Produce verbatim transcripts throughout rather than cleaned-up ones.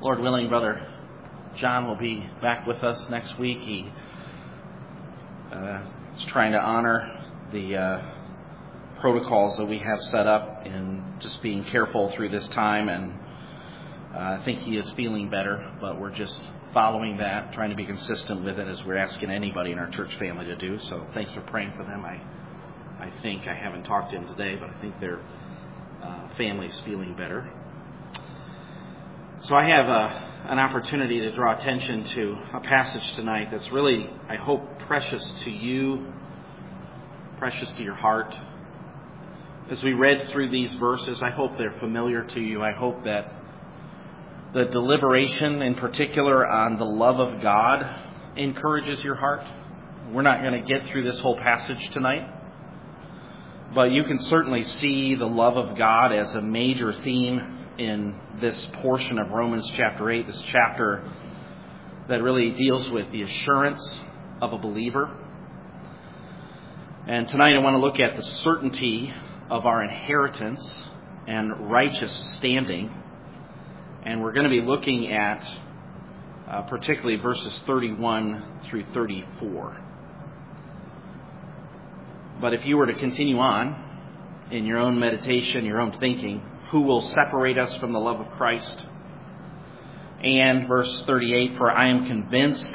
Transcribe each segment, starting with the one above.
Lord willing, Brother John will be back with us next week. He uh, is trying to honor the uh, protocols that we have set up and just being careful through this time. And uh, I think he is feeling better, but we're just following that, trying to be consistent with it as we're asking anybody in our church family to do. So thanks for praying for them. I I think, I haven't talked to him today, but I think their uh, family's feeling better. So I have uh, an opportunity to draw attention to a passage tonight that's really, I hope, precious to you, precious to your heart. As we read through these verses, I hope they're familiar to you. I hope that the deliberation in particular on the love of God encourages your heart. We're not going to get through this whole passage tonight, but you can certainly see the love of God as a major theme in this portion of Romans chapter eight, this chapter that really deals with the assurance of a believer. And tonight I want to look at the certainty of our inheritance and righteous standing. And we're going to be looking at uh, particularly verses thirty-one through thirty-four. But if you were to continue on in your own meditation, your own thinking, who will separate us from the love of Christ? And verse thirty-eight, for I am convinced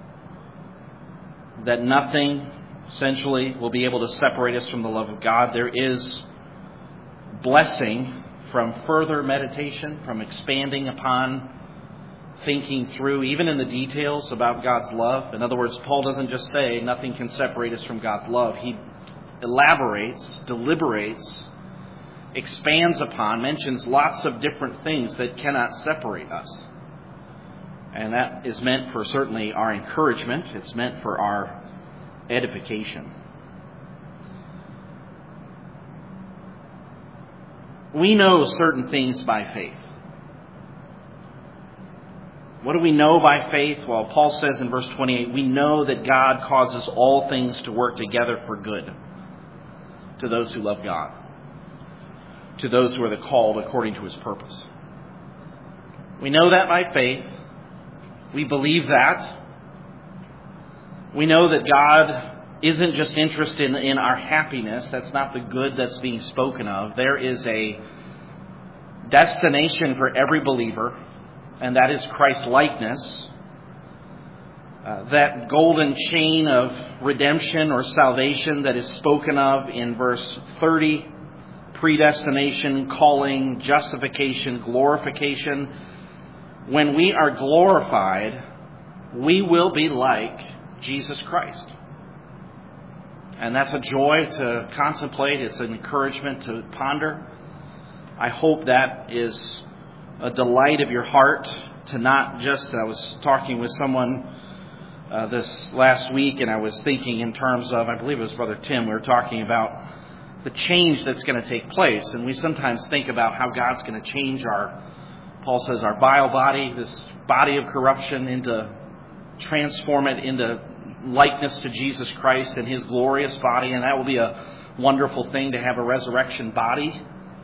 that nothing essentially will be able to separate us from the love of God. There is blessing from further meditation, from expanding upon thinking through, even in the details about God's love. In other words, Paul doesn't just say nothing can separate us from God's love. He elaborates, deliberates, expands upon, mentions lots of different things that cannot separate us. And that is meant for certainly our encouragement. It's meant for our edification. We know certain things by faith. What do we know by faith? Well, Paul says in verse twenty-eight, we know that God causes all things to work together for good to those who love God, to those who are the called according to his purpose. We know that by faith. We believe that. We know that God isn't just interested in, in our happiness. That's not the good that's being spoken of. There is a destination for every believer, and that is Christ-likeness. Uh, that golden chain of redemption or salvation that is spoken of in verse thirty, predestination, calling, justification, glorification. When we are glorified, we will be like Jesus Christ. And that's a joy to contemplate. It's an encouragement to ponder. I hope that is a delight of your heart to not just, I was talking with someone uh, this last week, and I was thinking in terms of, I believe it was Brother Tim, we were talking about the change that's going to take place. And we sometimes think about how God's going to change our, Paul says, our vile body, this body of corruption, into, transform it into likeness to Jesus Christ and his glorious body. And that will be a wonderful thing to have a resurrection body.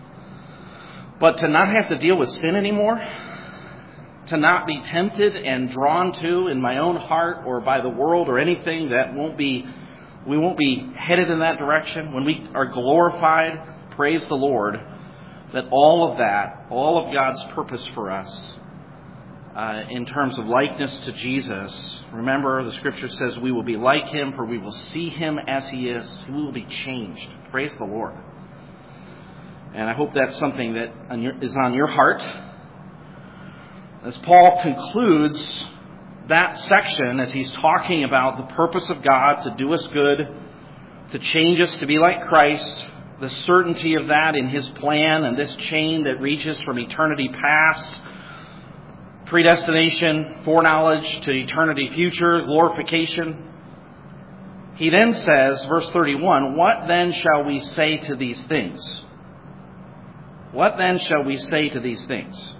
But to not have to deal with sin anymore, to not be tempted and drawn to in my own heart or by the world or anything that won't be, we won't be headed in that direction. When we are glorified, praise the Lord, that all of that, all of God's purpose for us uh, in terms of likeness to Jesus, remember the scripture says we will be like him, for we will see him as he is. We will be changed. Praise the Lord. And I hope that's something that is on your heart. As Paul concludes that section, as he's talking about the purpose of God to do us good, to change us to be like Christ, the certainty of that in his plan and this chain that reaches from eternity past, predestination, foreknowledge to eternity future, glorification. He then says, verse thirty-one, what then shall we say to these things? What then shall we say to these things?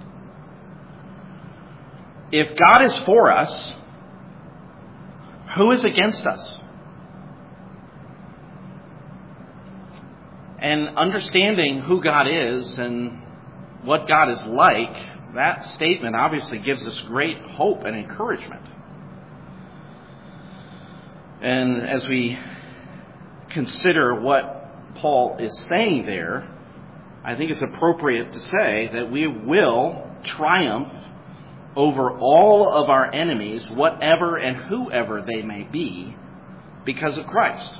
If God is for us, who is against us? And understanding who God is and what God is like that statement obviously gives us great hope and encouragement. And as we consider what Paul is saying there, I think it's appropriate to say that we will triumph over all of our enemies, whatever and whoever they may be, because of Christ.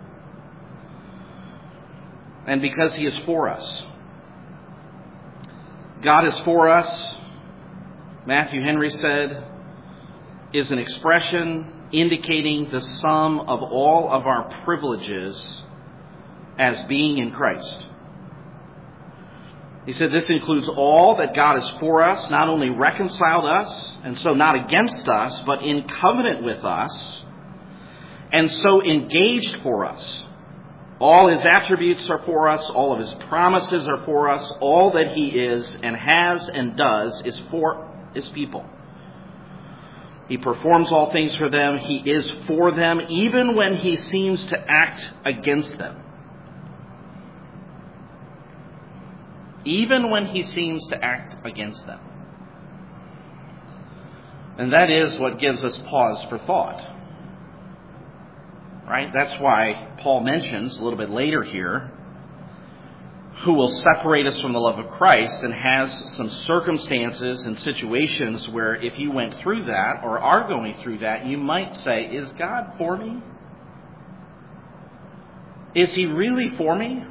And because He is for us. God is for us, Matthew Henry said, is an expression indicating the sum of all of our privileges as being in Christ. He said this includes all that God is for us, not only reconciled us, and so not against us, but in covenant with us, and so engaged for us. All His attributes are for us, all of His promises are for us, all that He is and has and does is for His people. He performs all things for them. He is for them, even when He seems to act against them. Even when He seems to act against them. And that is what gives us pause for thought. Right? That's why Paul mentions a little bit later here, who will separate us from the love of Christ, and has some circumstances and situations where if you went through that or are going through that, you might say, is God for me? Is He really for me?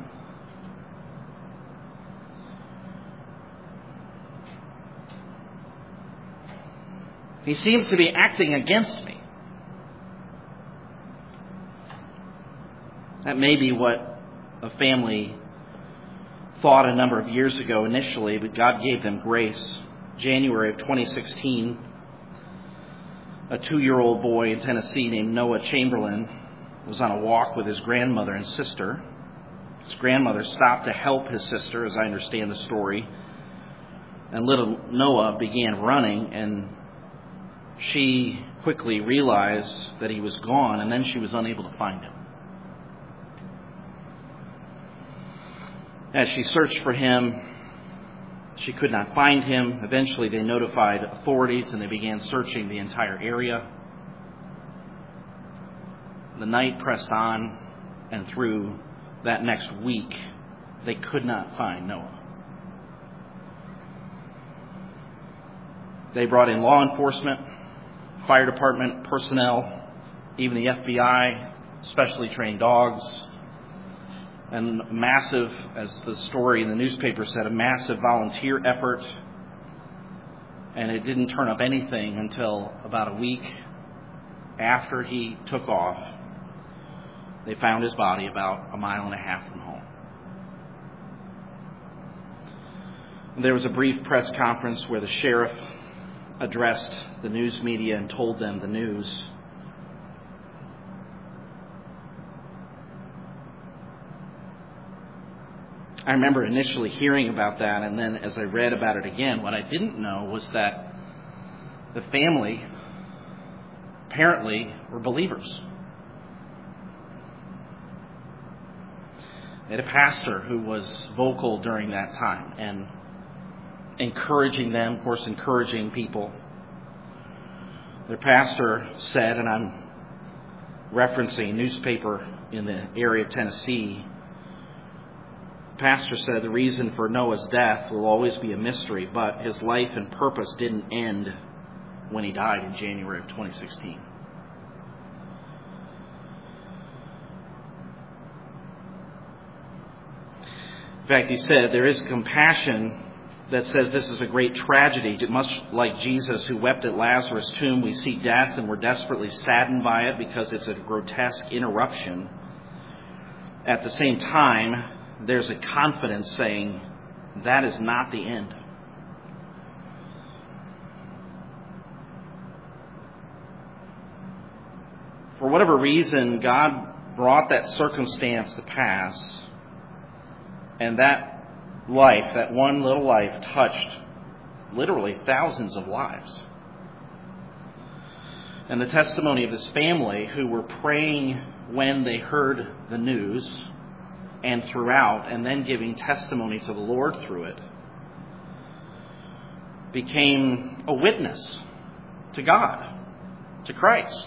He seems to be acting against me. That may be what a family thought a number of years ago initially, but God gave them grace. January of twenty sixteen, a two-year-old boy in Tennessee named Noah Chamberlain was on a walk with his grandmother and sister. His grandmother stopped to help his sister, as I understand the story, and little Noah began running, and she quickly realized that he was gone, and then she was unable to find him. As she searched for him, she could not find him. Eventually, they notified authorities, and they began searching the entire area. The night pressed on, and through that next week, they could not find Noah. They brought in law enforcement, fire department personnel, even the F B I, specially trained dogs, and massive, as the story in the newspaper said, a massive volunteer effort. And it didn't turn up anything until about a week after he took off. They found his body about a mile and a half from home. There was a brief press conference where the sheriff addressed the news media and told them the news. I remember initially hearing about that, and then as I read about it again, what I didn't know was that the family apparently were believers. They had a pastor who was vocal during that time and encouraging them, of course, encouraging people. Their pastor said, and I'm referencing a newspaper in the area of Tennessee, the pastor said the reason for Noah's death will always be a mystery, but his life and purpose didn't end when he died in January of twenty sixteen. In fact, he said there is compassion that says this is a great tragedy. Much like Jesus who wept at Lazarus' tomb, we see death and we're desperately saddened by it because it's a grotesque interruption. At the same time, there's a confidence saying that is not the end. For whatever reason, God brought that circumstance to pass, and that life, that one little life, touched literally thousands of lives. And the testimony of this family, who were praying when they heard the news and throughout, and then giving testimony to the Lord through it, became a witness to God, to Christ.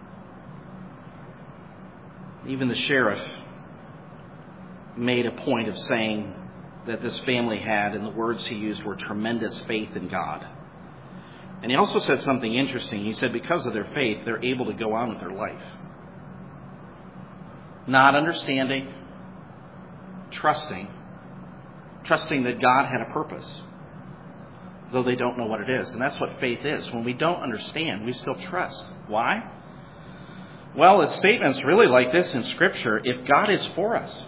Even the sheriff made a point of saying that this family had, and the words he used were tremendous faith in God. And he also said something interesting. He said because of their faith, they're able to go on with their life. Not understanding, trusting, trusting that God had a purpose, though they don't know what it is. And that's what faith is. When we don't understand, we still trust. Why? Well, it's statements really like this in Scripture. If God is for us,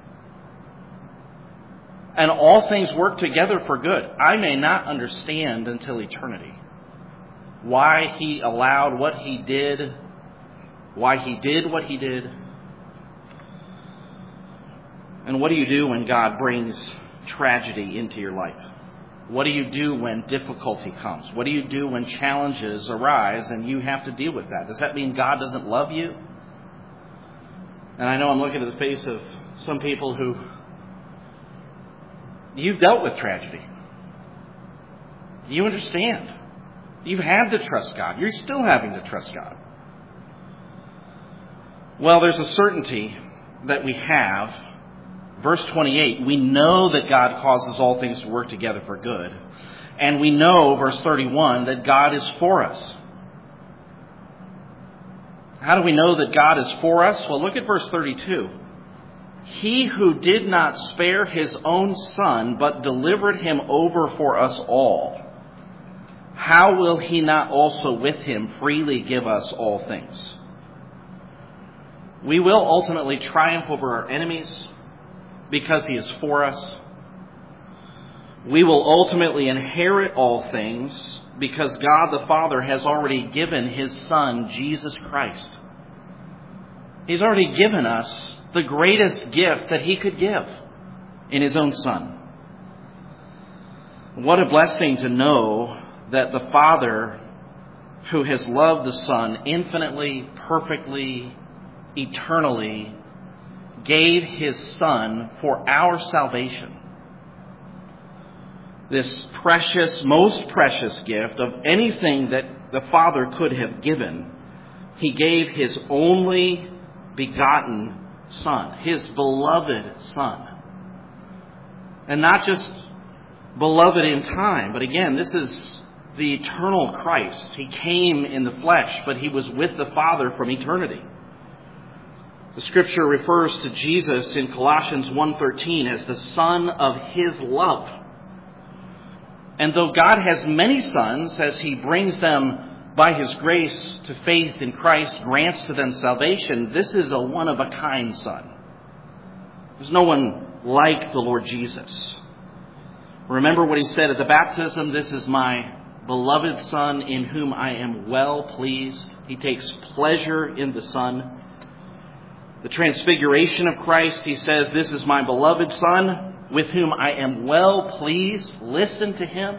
and all things work together for good, I may not understand until eternity why He allowed what He did, why He did what He did. And what do you do when God brings tragedy into your life? What do you do when difficulty comes? What do you do when challenges arise and you have to deal with that? Does that mean God doesn't love you? And I know I'm looking at the face of some people who, you've dealt with tragedy. You understand. You've had to trust God. You're still having to trust God. Well, there's a certainty that we have. Verse twenty-eight, we know that God causes all things to work together for good. And we know, verse thirty-one, that God is for us. How do we know that God is for us? Well, look at verse thirty-two. He who did not spare His own Son, but delivered Him over for us all, how will He not also with Him freely give us all things? We will ultimately triumph over our enemies because He is for us. We will ultimately inherit all things because God the Father has already given His Son, Jesus Christ. He's already given us the greatest gift that He could give in His own Son. What a blessing to know that the Father, who has loved the Son infinitely, perfectly, eternally, gave His Son for our salvation. This precious, most precious gift of anything that the Father could have given, He gave His only begotten Son, His beloved Son. And not just beloved in time, but again, this is the eternal Christ. He came in the flesh, but He was with the Father from eternity. The Scripture refers to Jesus in Colossians one thirteen as the Son of His love. And though God has many sons, as He brings them by His grace to faith in Christ, grants to them salvation, this is a one-of-a-kind Son. There's no one like the Lord Jesus. Remember what He said at the baptism, this is my beloved Son in whom I am well pleased. He takes pleasure in the Son. The transfiguration of Christ, He says, this is my beloved Son with whom I am well pleased. Listen to Him.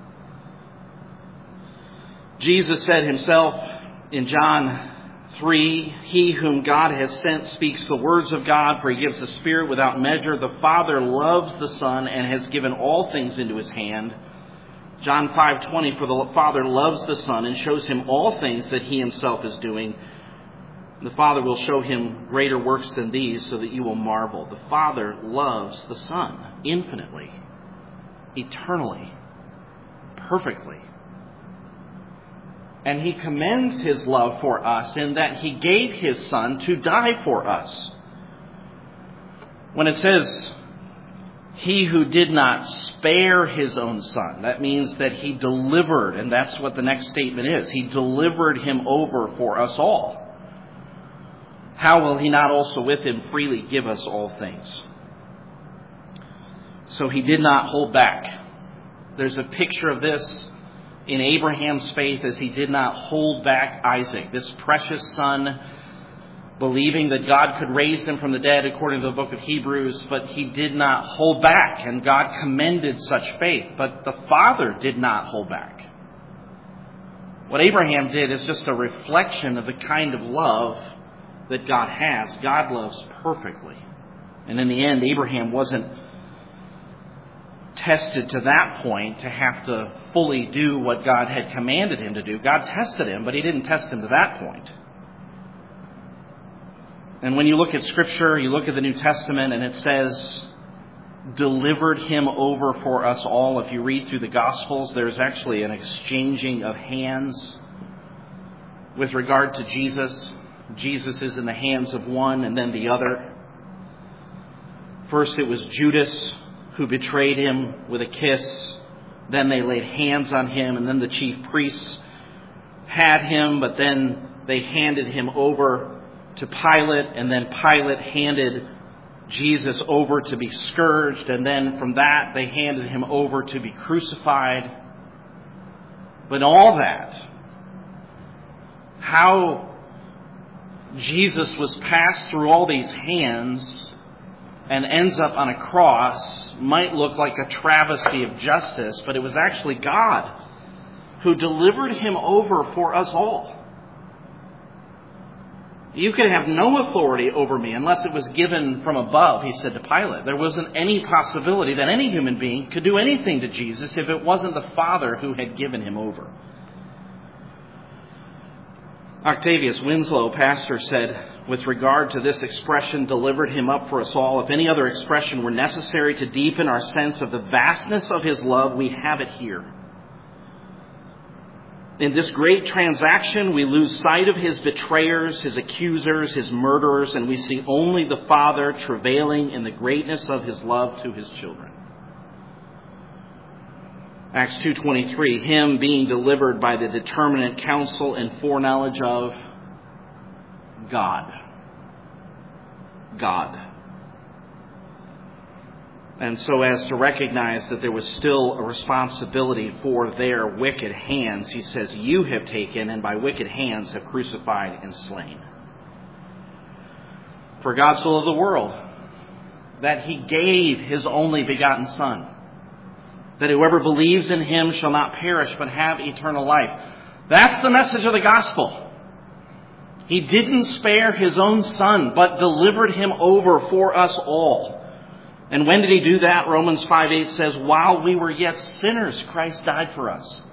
Jesus said Himself in John three, He whom God has sent speaks the words of God, for He gives the Spirit without measure. The Father loves the Son and has given all things into His hand. John five twenty, for the Father loves the Son and shows Him all things that He Himself is doing. The Father will show Him greater works than these so that you will marvel. The Father loves the Son infinitely, eternally, perfectly. And He commends His love for us in that He gave His Son to die for us. When it says, He who did not spare His own Son, that means that He delivered, and that's what the next statement is. He delivered Him over for us all. How will He not also with Him freely give us all things? So He did not hold back. There's a picture of this in Abraham's faith as he did not hold back Isaac, this precious son, believing that God could raise him from the dead according to the book of Hebrews, but he did not hold back, and God commended such faith. But the Father did not hold back. What Abraham did is just a reflection of the kind of love that God has. God loves perfectly. And in the end, Abraham wasn't tested to that point to have to fully do what God had commanded him to do. God tested him, but he didn't test him to that point. And when you look at Scripture, you look at the New Testament, and it says, delivered him over for us all. If you read through the Gospels, there's actually an exchanging of hands with regard to Jesus. Jesus is in the hands of one and then the other. First it was Judas who betrayed him with a kiss. Then they laid hands on him, and then the chief priests had him, but then they handed him over to Pilate, and then Pilate handed Jesus over to be scourged, and then from that they handed him over to be crucified. But all that, how Jesus was passed through all these hands and ends up on a cross might look like a travesty of justice, but it was actually God who delivered him over for us all. You can have no authority over me unless it was given from above, he said to Pilate. There wasn't any possibility that any human being could do anything to Jesus if it wasn't the Father who had given him over. Octavius Winslow, pastor, said, with regard to this expression, delivered him up for us all, if any other expression were necessary to deepen our sense of the vastness of his love, we have it here. In this great transaction, we lose sight of his betrayers, his accusers, his murderers, and we see only the Father travailing in the greatness of his love to his children. Acts two twenty-three, him being delivered by the determinate counsel and foreknowledge of God. God. And so as to recognize that there was still a responsibility for their wicked hands, he says, you have taken and by wicked hands have crucified and slain. For God so loved the world that he gave his only begotten Son, that whoever believes in him shall not perish but have eternal life. That's the message of the gospel. He didn't spare his own Son, but delivered him over for us all. And when did he do that? Romans five eight says, while we were yet sinners, Christ died for us.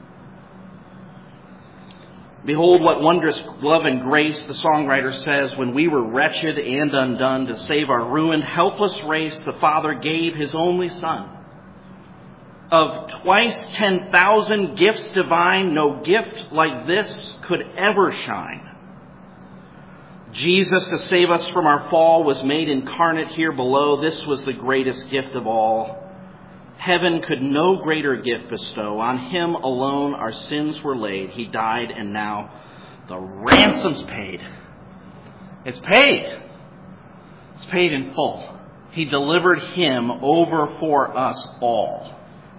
Behold, what wondrous love and grace, the songwriter says, when we were wretched and undone, to save our ruined, helpless race, the Father gave his only Son. Of twice ten thousand gifts divine, no gift like this could ever shine. Jesus, to save us from our fall, was made incarnate here below. This was the greatest gift of all. Heaven could no greater gift bestow. On him alone our sins were laid. He died, and now the ransom's paid. It's paid. It's paid in full. He delivered him over for us all.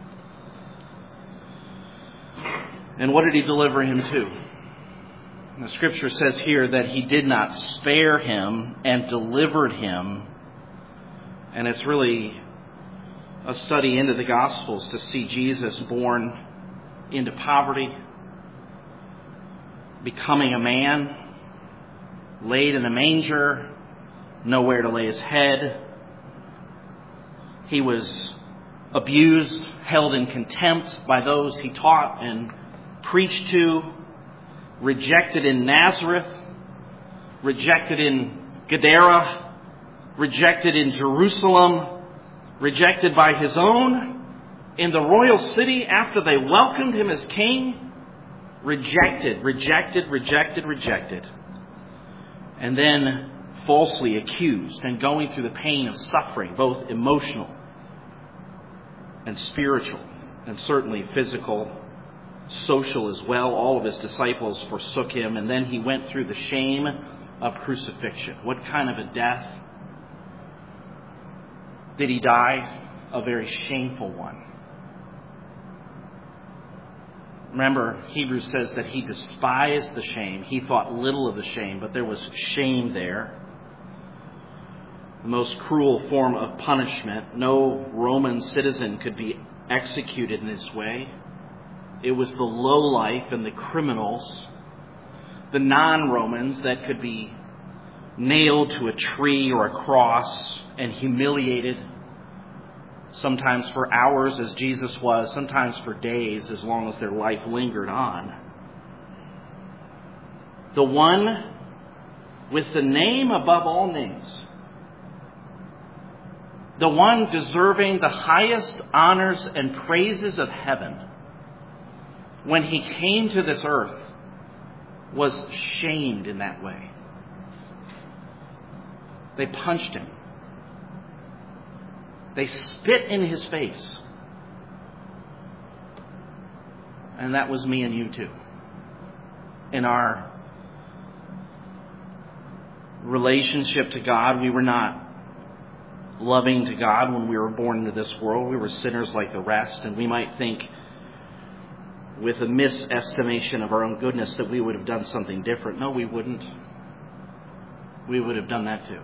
And what did he deliver him to? The Scripture says here that he did not spare him and delivered him. And it's really a study into the Gospels to see Jesus born into poverty, becoming a man, laid in a manger, nowhere to lay his head. He was abused, held in contempt by those he taught and preached to, rejected in Nazareth, rejected in Gadara, rejected in Jerusalem, rejected by his own in the royal city after they welcomed him as king. Rejected, rejected, rejected, rejected. And then falsely accused and going through the pain of suffering, both emotional and spiritual, and certainly physical, social as well. All of his disciples forsook him, and then he went through the shame of crucifixion. What kind of a death did he die? A very shameful one. Remember, Hebrews says that he despised the shame. He thought little of the shame, but there was shame there. The most cruel form of punishment. No Roman citizen could be executed in this way. It was the lowlife and the criminals, the non-Romans, that could be nailed to a tree or a cross and humiliated, sometimes for hours as Jesus was, sometimes for days as long as their life lingered on. The one with the name above all names, the one deserving the highest honors and praises of heaven, when he came to this earth, was shamed in that way. They punched him. They spit in his face. And that was me and you too. In our relationship to God, we were not loving to God when we were born into this world. We were sinners like the rest, and we might think with a misestimation of our own goodness that we would have done something different. No, we wouldn't. We would have done that too.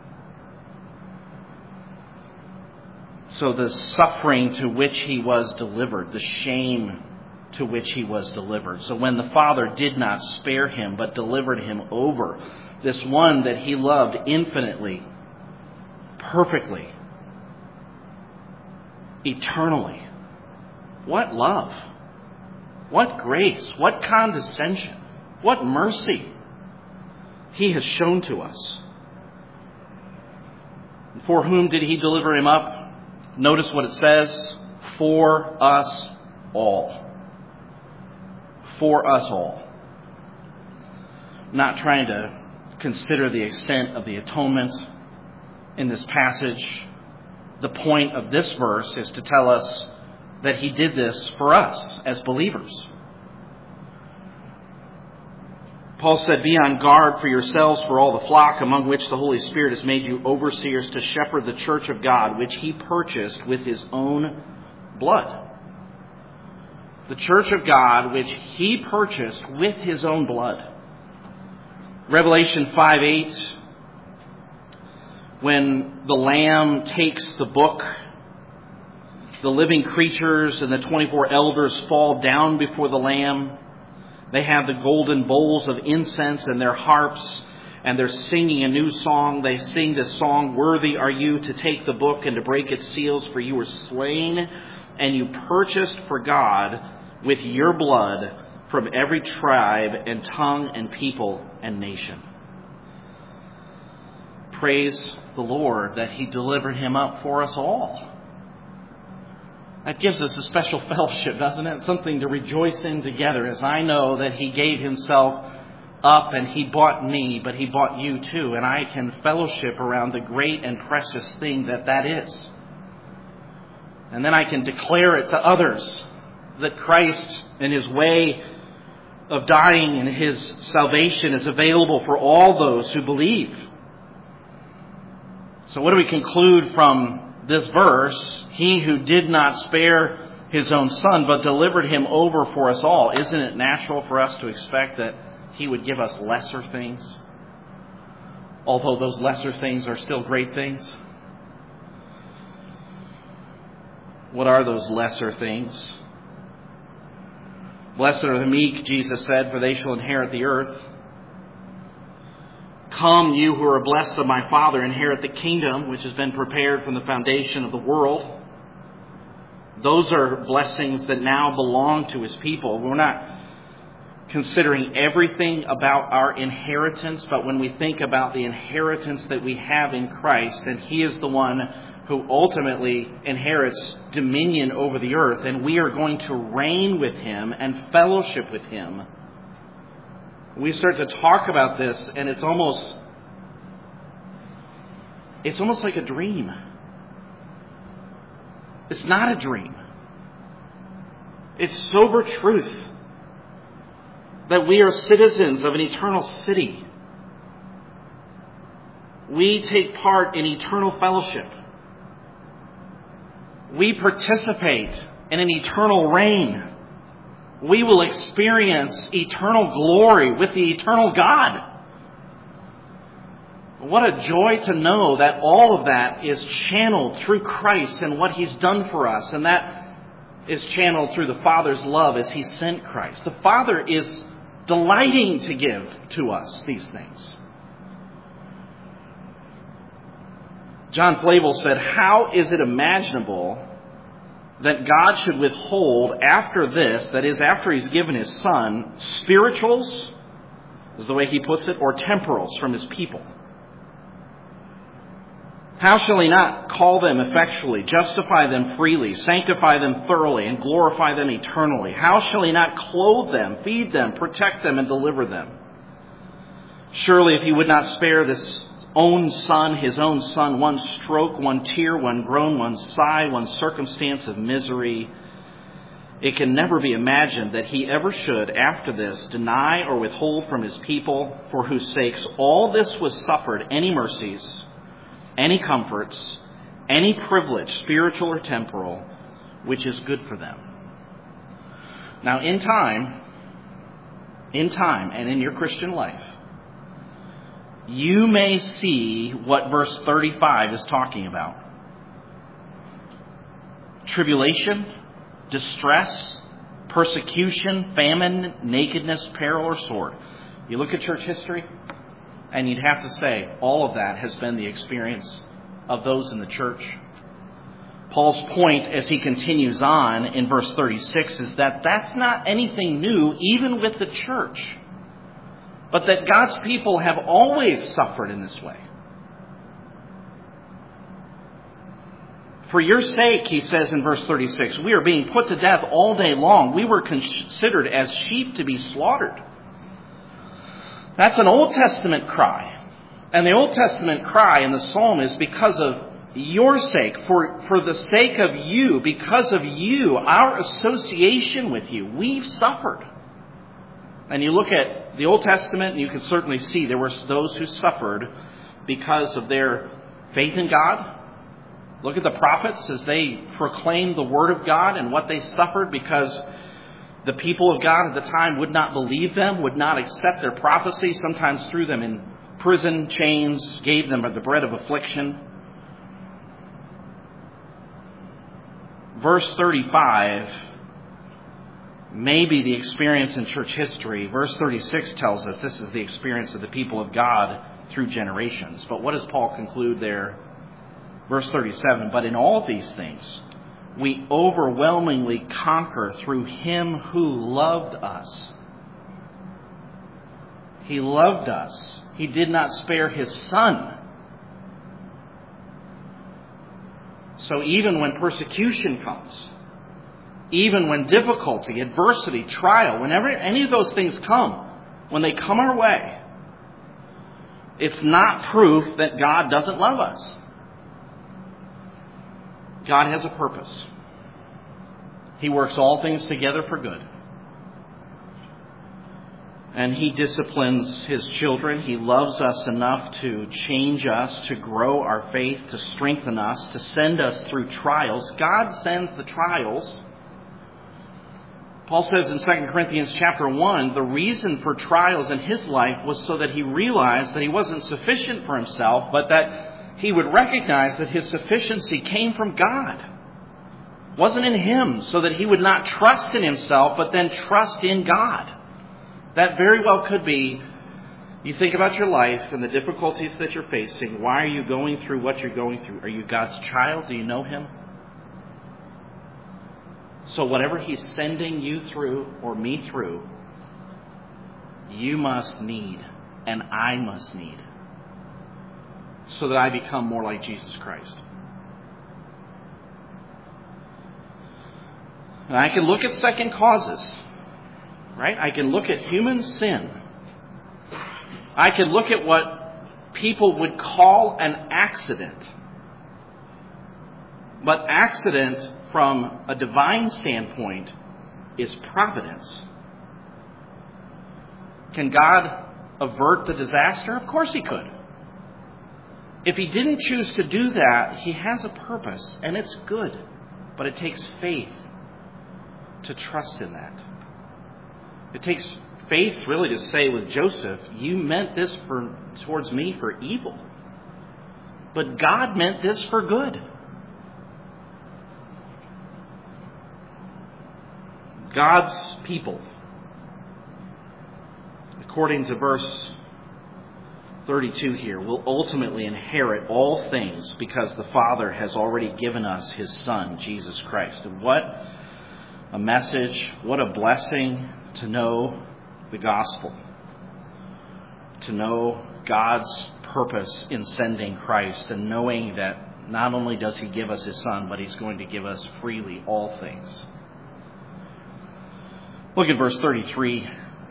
So the suffering to which he was delivered, the shame to which he was delivered. So when the Father did not spare him, but delivered him over, this one that he loved infinitely, perfectly, eternally. What love! What grace! What condescension! What mercy he has shown to us. For whom did he deliver him up? Notice what it says. For us all. For us all. Not trying to consider the extent of the atonement in this passage. The point of this verse is to tell us that he did this for us as believers. Paul said, "Be on guard for yourselves, for all the flock among which the Holy Spirit has made you overseers to shepherd the church of God, which he purchased with his own blood." The church of God, which he purchased with his own blood. Revelation five eight, when the Lamb takes the book, the living creatures and the twenty-four elders fall down before the Lamb. They have the golden bowls of incense and their harps, and they're singing a new song. They sing this song, "Worthy are you to take the book and to break its seals, for you were slain, and you purchased for God with your blood from every tribe and tongue and people and nation." Praise the Lord that he delivered him up for us all. That gives us a special fellowship, doesn't it? Something to rejoice in together, as I know that he gave himself up and he bought me, but he bought you too. And I can fellowship around the great and precious thing that that is. And then I can declare it to others that Christ and his way of dying and his salvation is available for all those who believe. So what do we conclude from this verse? He who did not spare his own son, but delivered him over for us all. Isn't it natural for us to expect that he would give us lesser things? Although those lesser things are still great things. What are those lesser things? Blessed are the meek, Jesus said, for they shall inherit the earth. Come, you who are blessed of my Father, inherit the kingdom which has been prepared from the foundation of the world. Those are blessings that now belong to his people. We're not considering everything about our inheritance, but when we think about the inheritance that we have in Christ, and he is the one who ultimately inherits dominion over the earth, and we are going to reign with him and fellowship with him. We start to talk about this, and it's almost it's almost like a dream. It's not a dream. It's sober truth that we are citizens of an eternal city. We take part in eternal fellowship. We participate in an eternal reign. We will experience eternal glory with the eternal God. What a joy to know that all of that is channeled through Christ and what he's done for us. And that is channeled through the Father's love as he sent Christ. The Father is delighting to give to us these things. John Flavel said, "How is it imaginable that God should withhold after this, that is, after He's given His Son, spirituals," is the way he puts it, "or temporals from His people? How shall He not call them effectually, justify them freely, sanctify them thoroughly, and glorify them eternally? How shall He not clothe them, feed them, protect them, and deliver them? Surely if He would not spare this own Son, His own Son, one stroke, one tear, one groan, one sigh, one circumstance of misery, it can never be imagined that He ever should, after this, deny or withhold from His people, for whose sakes all this was suffered, any mercies, any comforts, any privilege, spiritual or temporal, which is good for them." Now, in time, in time, and in your Christian life, you may see what verse thirty-five is talking about. Tribulation, distress, persecution, famine, nakedness, peril, or sword. You look at church history, and you'd have to say all of that has been the experience of those in the church. Paul's point as he continues on in verse thirty-six is that that's not anything new, even with the church, but that God's people have always suffered in this way. "For your sake," he says in verse thirty-six, "we are being put to death all day long. We were considered as sheep to be slaughtered." That's an Old Testament cry. And the Old Testament cry in the psalm is because of your sake, for, for the sake of you, because of you, our association with you, we've suffered. And you look at the Old Testament and you can certainly see there were those who suffered because of their faith in God. Look at the prophets as they proclaimed the Word of God and what they suffered because the people of God at the time would not believe them, would not accept their prophecy, sometimes threw them in prison, chains, gave them the bread of affliction. Verse thirty-five may be the experience in church history. Verse thirty-six tells us this is the experience of the people of God through generations. But what does Paul conclude there? Verse thirty-seven, "But in all these things, we overwhelmingly conquer through Him who loved us." He loved us. He did not spare His Son. So even when persecution comes, even when difficulty, adversity, trial, whenever any of those things come, when they come our way, it's not proof that God doesn't love us. God has a purpose. He works all things together for good. And He disciplines His children. He loves us enough to change us, to grow our faith, to strengthen us, to send us through trials. God sends the trials. Paul says in Second Corinthians chapter one, the reason for trials in his life was so that he realized that he wasn't sufficient for himself, but that he would recognize that his sufficiency came from God. It wasn't in him, so that he would not trust in himself, but then trust in God. That very well could be, you think about your life and the difficulties that you're facing. Why are you going through what you're going through? Are you God's child? Do you know Him? So whatever He's sending you through or me through, you must need and I must need so that I become more like Jesus Christ. And I can look at second causes, right? I can look at human sin. I can look at what people would call an accident. But accident from a divine standpoint is providence. Can God avert the disaster? Of course He could. If He didn't choose to do that, He has a purpose, and it's good. But it takes faith to trust in that. It takes faith really to say with Joseph, you meant this for towards me for evil, but God meant this for good. God's people, according to verse thirty-two here, will ultimately inherit all things because the Father has already given us His Son, Jesus Christ. And what a message, what a blessing to know the gospel, to know God's purpose in sending Christ, and knowing that not only does He give us His Son, but He's going to give us freely all things. Look at verse thirty-three.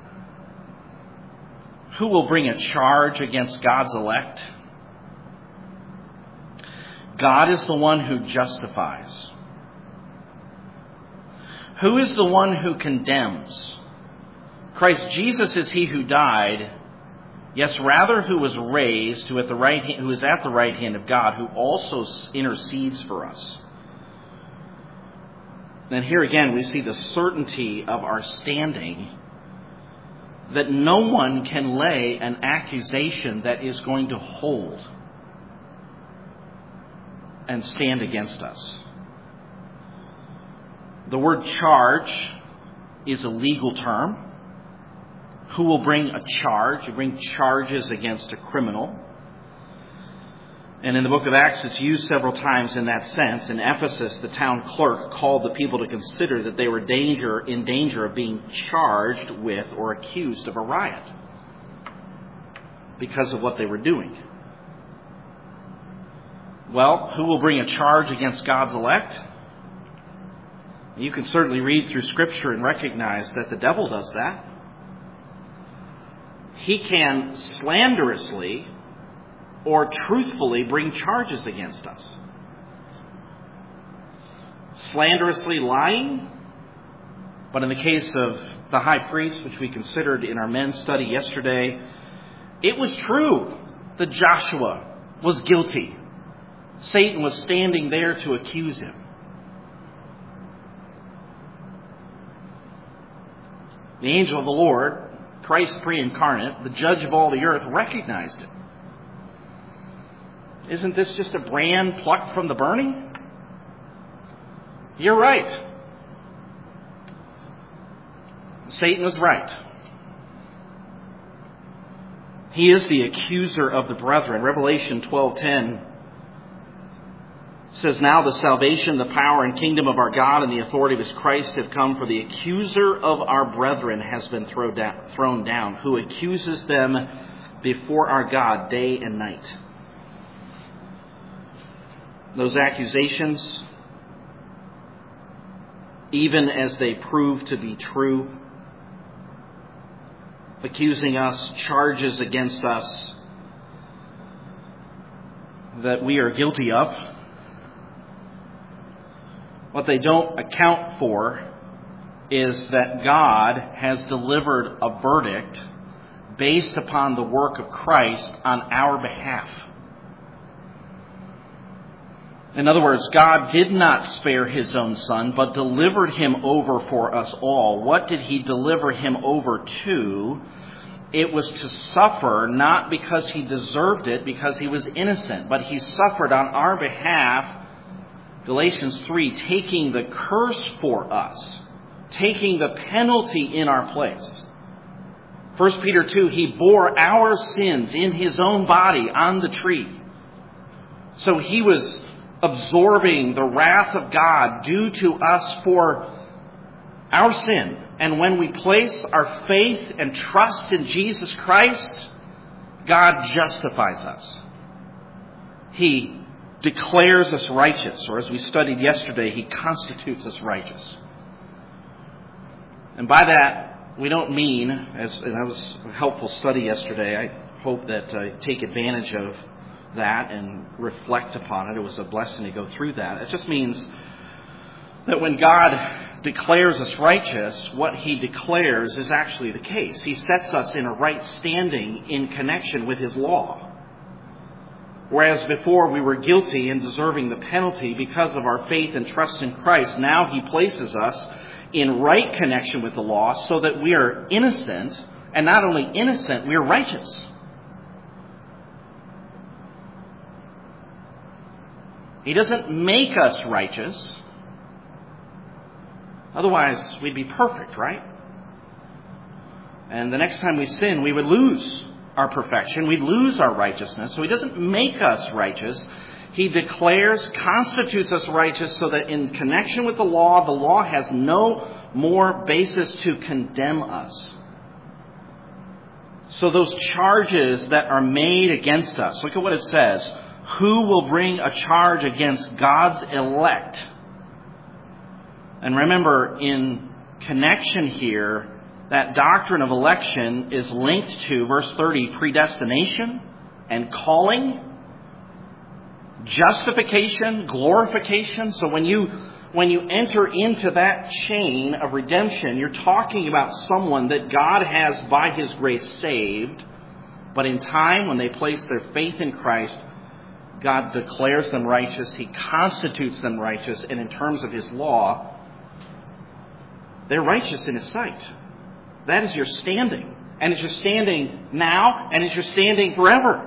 Who will bring a charge against God's elect? God is the one who justifies. Who is the one who condemns? Christ Jesus is He who died, yes, rather who was raised, who at the right hand, who is at the right hand of God, who also intercedes for us. And here again we see the certainty of our standing, that no one can lay an accusation that is going to hold and stand against us. The word charge is a legal term. Who will bring a charge? You bring charges against a criminal. And in the book of Acts, it's used several times in that sense. In Ephesus, the town clerk called the people to consider that they were danger in danger of being charged with or accused of a riot because of what they were doing. Well, who will bring a charge against God's elect? You can certainly read through Scripture and recognize that the devil does that. He can slanderously or truthfully bring charges against us. Slanderously lying, but in the case of the high priest, which we considered in our men's study yesterday, it was true that Joshua was guilty. Satan was standing there to accuse him. The angel of the Lord, Christ pre-incarnate, the judge of all the earth, recognized it. Isn't this just a brand plucked from the burning? You're right. Satan was right. He is the accuser of the brethren. Revelation twelve ten says, "Now the salvation, the power, and kingdom of our God and the authority of His Christ have come, for the accuser of our brethren has been thrown down, who accuses them before our God day and night." Those accusations, even as they prove to be true, accusing us, charges against us that we are guilty of, what they don't account for is that God has delivered a verdict based upon the work of Christ on our behalf. In other words, God did not spare His own Son, but delivered Him over for us all. What did He deliver Him over to? It was to suffer, not because He deserved it, because He was innocent, but He suffered on our behalf, Galatians three, taking the curse for us, taking the penalty in our place. First Peter two, He bore our sins in His own body on the tree. So He was absorbing the wrath of God due to us for our sin. And when we place our faith and trust in Jesus Christ, God justifies us. He declares us righteous, or as we studied yesterday, He constitutes us righteous. And by that, we don't mean, as and that was a helpful study yesterday, I hope that I take advantage of that and reflect upon it. It was a blessing to go through that. It just means that when God declares us righteous, what He declares is actually the case. He sets us in a right standing in connection with His law. Whereas before we were guilty and deserving the penalty because of our faith and trust in Christ, now He places us in right connection with the law so that we are innocent, and not only innocent, we are righteous. He doesn't make us righteous. Otherwise, we'd be perfect, right? And the next time we sin, we would lose our perfection. We lose our righteousness. So he doesn't make us righteous. He declares, constitutes us righteous so that in connection with the law, the law has no more basis to condemn us. So those charges that are made against us, look at what it says. Who will bring a charge against God's elect? And remember, in connection here, that doctrine of election is linked to, verse thirty, predestination and calling, justification, glorification. So when you when you enter into that chain of redemption, you're talking about someone that God has by His grace saved, but in time when they place their faith in Christ, God declares them righteous. He constitutes them righteous, and in terms of His law, they're righteous in His sight. That is your standing. And it's your standing now, and it's your standing forever.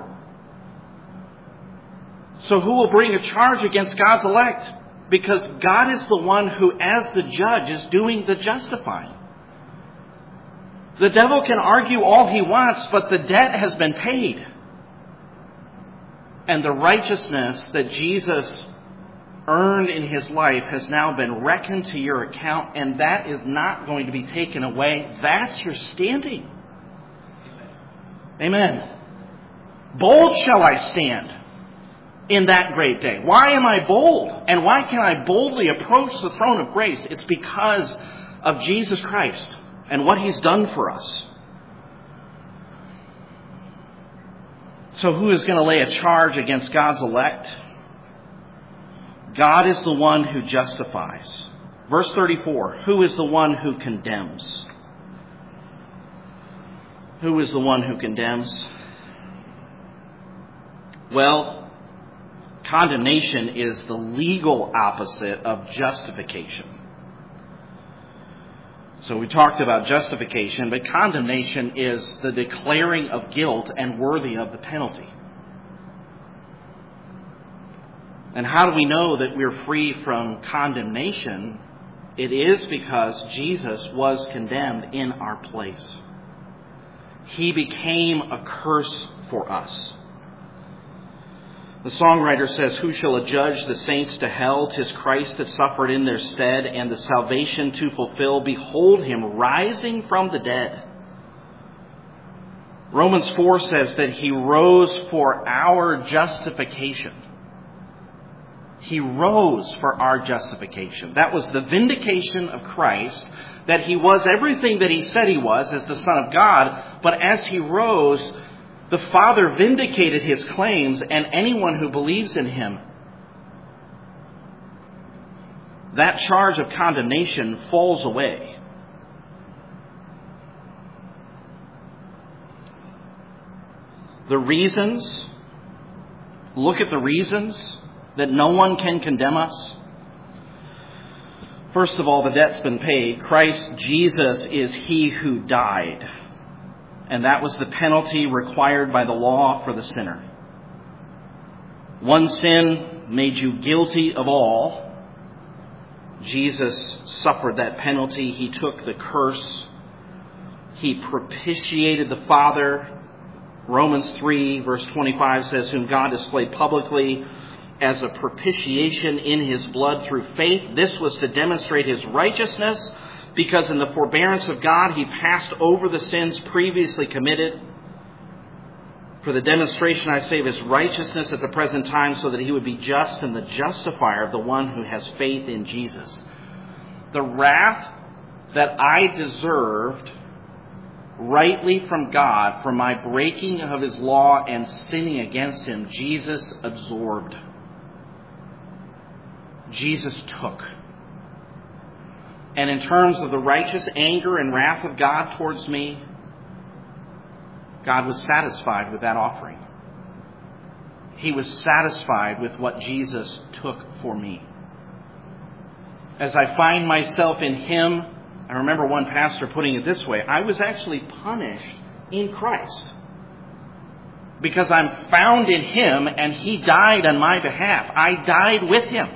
So who will bring a charge against God's elect? Because God is the one who, as the judge, is doing the justifying. The devil can argue all he wants, but the debt has been paid. And the righteousness that Jesus earned in His life has now been reckoned to your account, and that is not going to be taken away. That's your standing. Amen. Bold shall I stand in that great day. Why am I bold? And why can I boldly approach the throne of grace? It's because of Jesus Christ and what He's done for us. So who is going to lay a charge against God's elect? God is the one who justifies. Verse thirty-four, who is the one who condemns? Who is the one who condemns? Well, condemnation is the legal opposite of justification. So we talked about justification, but condemnation is the declaring of guilt and worthy of the penalty. And how do we know that we're free from condemnation? It is because Jesus was condemned in our place. He became a curse for us. The songwriter says, who shall adjudge the saints to hell? 'Tis Christ that suffered in their stead, and the salvation to fulfill. Behold Him rising from the dead. Romans four says that He rose for our justification. He rose for our justification. That was the vindication of Christ, that He was everything that He said He was as the Son of God. But as He rose, the Father vindicated His claims, and anyone who believes in Him, that charge of condemnation falls away. The reasons, look at the reasons that no one can condemn us. First of all, the debt's been paid. Christ Jesus is He who died. And that was the penalty required by the law for the sinner. One sin made you guilty of all. Jesus suffered that penalty. He took the curse. He propitiated the Father. Romans three verse twenty-five says, whom God displayed publicly as a propitiation in His blood through faith. This was to demonstrate His righteousness, because in the forbearance of God, He passed over the sins previously committed. For the demonstration, I say, of His righteousness at the present time, so that He would be just and the justifier of the one who has faith in Jesus. The wrath that I deserved rightly from God for my breaking of His law and sinning against Him, Jesus absorbed. Jesus took. And in terms of the righteous anger and wrath of God towards me, God was satisfied with that offering. He was satisfied with what Jesus took for me. As I find myself in Him, I remember one pastor putting it this way, I was actually punished in Christ, because I'm found in Him and He died on my behalf. I died with Him.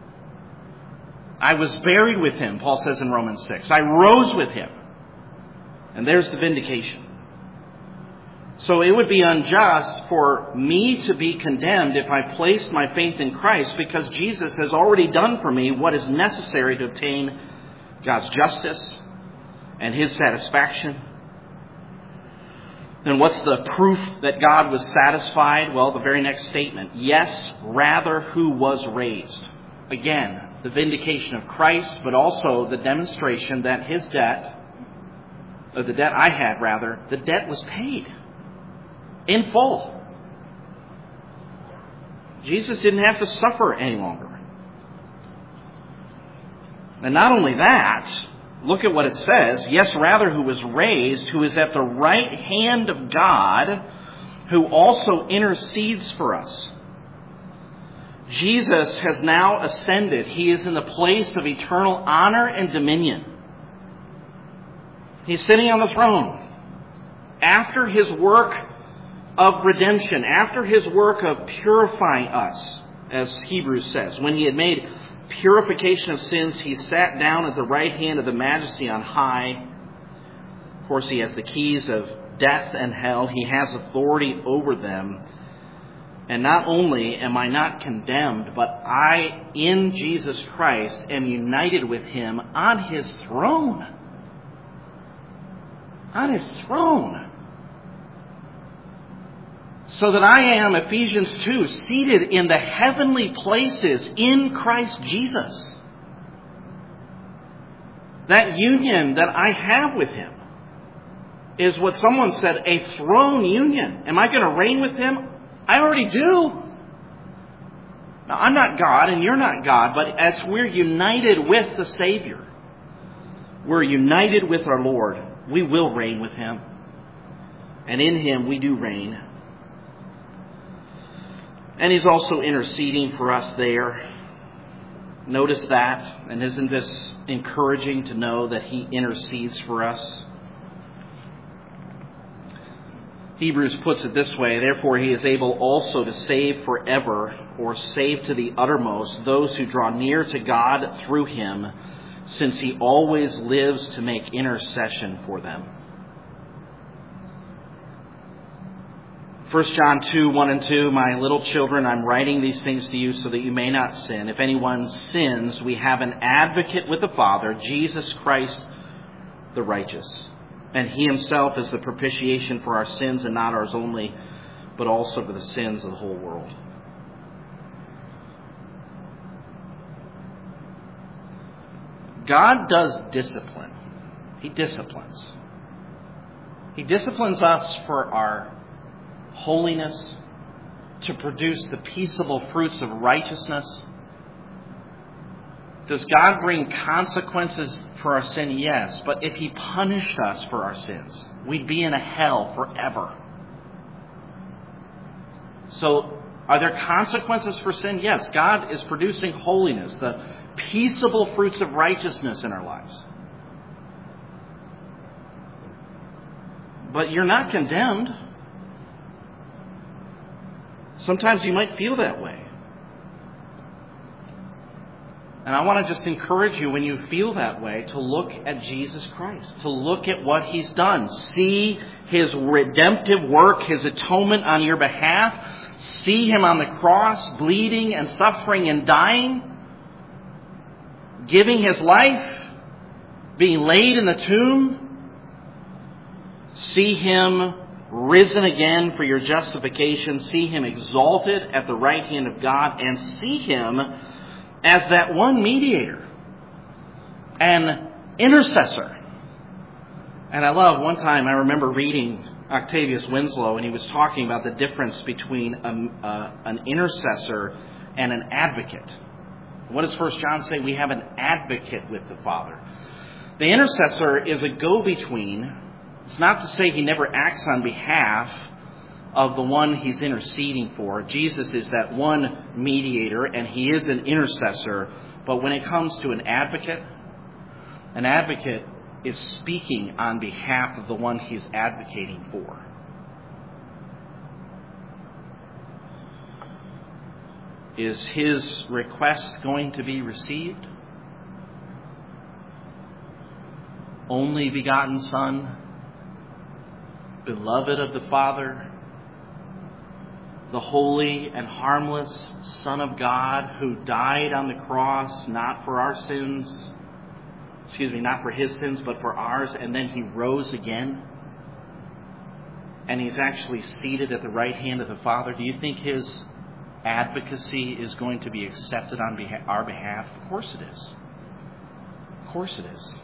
I was buried with Him, Paul says in Romans six. I rose with Him. And there's the vindication. So it would be unjust for me to be condemned if I placed my faith in Christ, because Jesus has already done for me what is necessary to obtain God's justice and His satisfaction. Then what's the proof that God was satisfied? Well, the very next statement. Yes, rather who was raised. Again, the vindication of Christ, but also the demonstration that His debt, or the debt I had rather, the debt was paid in full. Jesus didn't have to suffer any longer. And not only that, look at what it says. Yes, rather who was raised, who is at the right hand of God, who also intercedes for us. Jesus has now ascended. He is in the place of eternal honor and dominion. He's sitting on the throne. After His work of redemption, after His work of purifying us, as Hebrews says, when He had made purification of sins, He sat down at the right hand of the Majesty on high. Of course, He has the keys of death and hell. He has authority over them. And not only am I not condemned, but I, in Jesus Christ, am united with Him on His throne. On His throne. So that I am, Ephesians two, seated in the heavenly places in Christ Jesus. That union that I have with Him is what someone said, a throne union. Am I going to reign with Him? I already do. Now, I'm not God and you're not God, but as we're united with the Savior, we're united with our Lord, we will reign with Him. And in Him we do reign. And He's also interceding for us there. Notice that. And isn't this encouraging to know that He intercedes for us? Hebrews puts it this way, therefore He is able also to save forever, or save to the uttermost, those who draw near to God through Him, since He always lives to make intercession for them. First John two, one and two, my little children, I'm writing these things to you so that you may not sin. If anyone sins, we have an advocate with the Father, Jesus Christ the righteous. And He Himself is the propitiation for our sins, and not ours only, but also for the sins of the whole world. God does discipline. He disciplines. He disciplines us for our holiness, to produce the peaceable fruits of righteousness. Does God bring consequences for our sin? Yes. But if He punished us for our sins, we'd be in a hell forever. So, are there consequences for sin? Yes. God is producing holiness, the peaceable fruits of righteousness in our lives. But you're not condemned. Sometimes you might feel that way. And I want to just encourage you, when you feel that way, to look at Jesus Christ, to look at what He's done. See His redemptive work, His atonement on your behalf. See Him on the cross, bleeding and suffering and dying, giving His life, being laid in the tomb. See Him risen again for your justification. See Him exalted at the right hand of God, and see Him as that one mediator, an intercessor. And I love, one time I remember reading Octavius Winslow, and he was talking about the difference between a, uh, an intercessor and an advocate. What does First John say? We have an advocate with the Father. The intercessor is a go-between. It's not to say he never acts on behalf of the one he's interceding for. Jesus is that one mediator, and He is an intercessor. But when it comes to an advocate, an advocate is speaking on behalf of the one he's advocating for. Is his request going to be received? Only begotten Son, beloved of the Father, the holy and harmless Son of God who died on the cross, not for our sins, excuse me, not for his sins, but for ours, and then he rose again, and he's actually seated at the right hand of the Father. Do you think his advocacy is going to be accepted on beha- our behalf? Of course it is. Of course it is.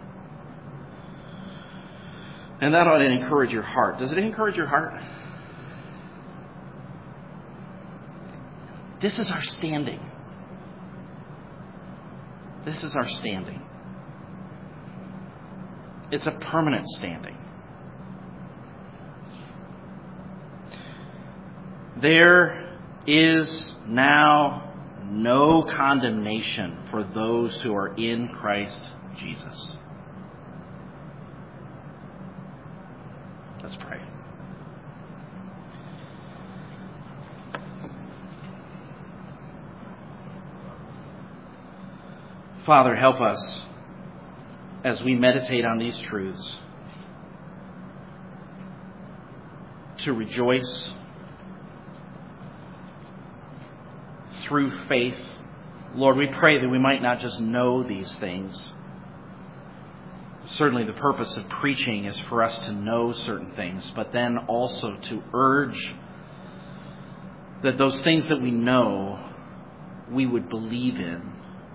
And that ought to encourage your heart. Does it encourage your heart? This is our standing. This is our standing. It's a permanent standing. There is now no condemnation for those who are in Christ Jesus. Let's pray. Father, help us as we meditate on these truths to rejoice through faith. Lord, we pray that we might not just know these things. Certainly the purpose of preaching is for us to know certain things, but then also to urge that those things that we know, we would believe in.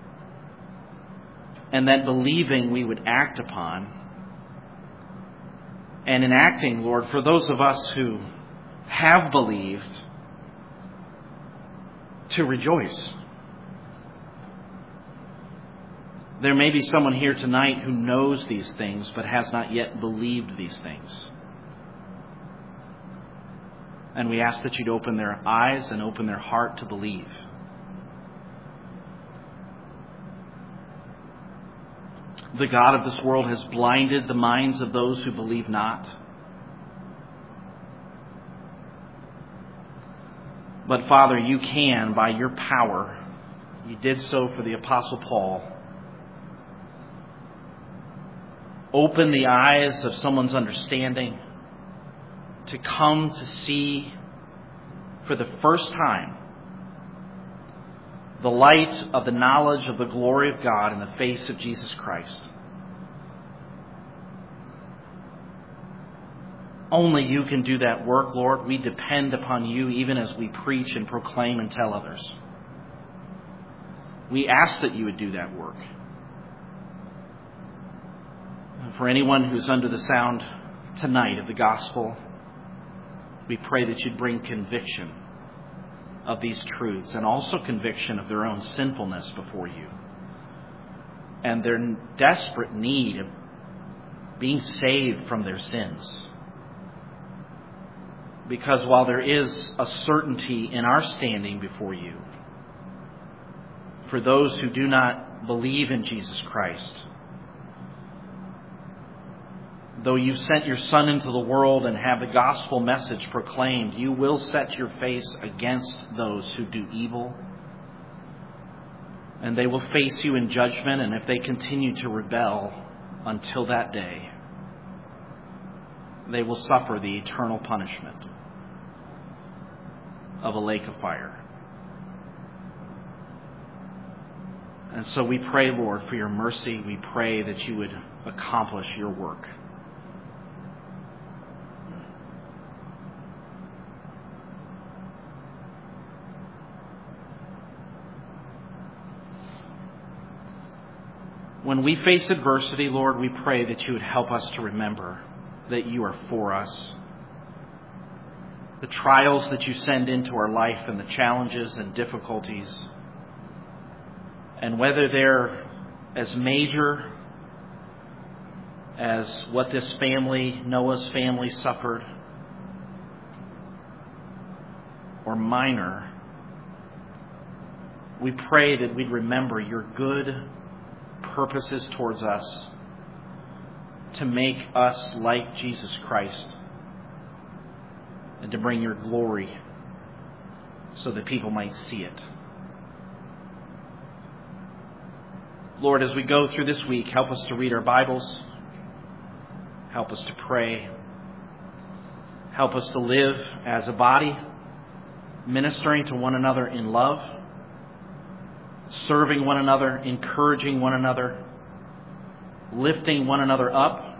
And that believing we would act upon. And in acting, Lord, for those of us who have believed, to rejoice. There may be someone here tonight who knows these things but has not yet believed these things. And we ask that you'd open their eyes and open their heart to believe. The God of this world has blinded the minds of those who believe not. But Father, you can, by your power, you did so for the Apostle Paul, open the eyes of someone's understanding to come to see for the first time the light of the knowledge of the glory of God in the face of Jesus Christ. Only you can do that work, Lord. We depend upon you even as we preach and proclaim and tell others. We ask that you would do that work. For anyone who's under the sound tonight of the gospel, we pray that you'd bring conviction of these truths and also conviction of their own sinfulness before you and their desperate need of being saved from their sins. Because while there is a certainty in our standing before you, for those who do not believe in Jesus Christ, though you sent your Son into the world and have the gospel message proclaimed, you will set your face against those who do evil. And they will face you in judgment, and if they continue to rebel until that day, they will suffer the eternal punishment of a lake of fire. And so we pray, Lord, for your mercy. We pray that you would accomplish your work. When we face adversity, Lord, we pray that you would help us to remember that you are for us. The trials that you send into our life and the challenges and difficulties, and whether they're as major as what this family, Noah's family, suffered, or minor, we pray that we'd remember your good purposes towards us to make us like Jesus Christ and to bring your glory so that people might see it. Lord, as we go through this week, help us to read our Bibles. Help us to pray. Help us to live as a body, ministering to one another in love, serving one another, encouraging one another, lifting one another up.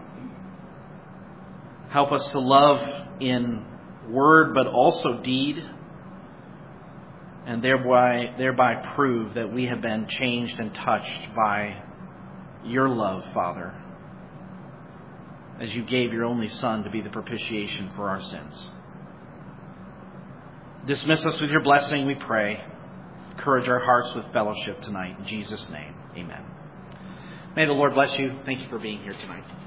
Help us to love in word but also deed, and thereby, thereby prove that we have been changed and touched by your love, Father, as you gave your only Son to be the propitiation for our sins. Dismiss us with your blessing, we pray. Encourage our hearts with fellowship tonight. In Jesus' name, amen. May the Lord bless you. Thank you for being here tonight.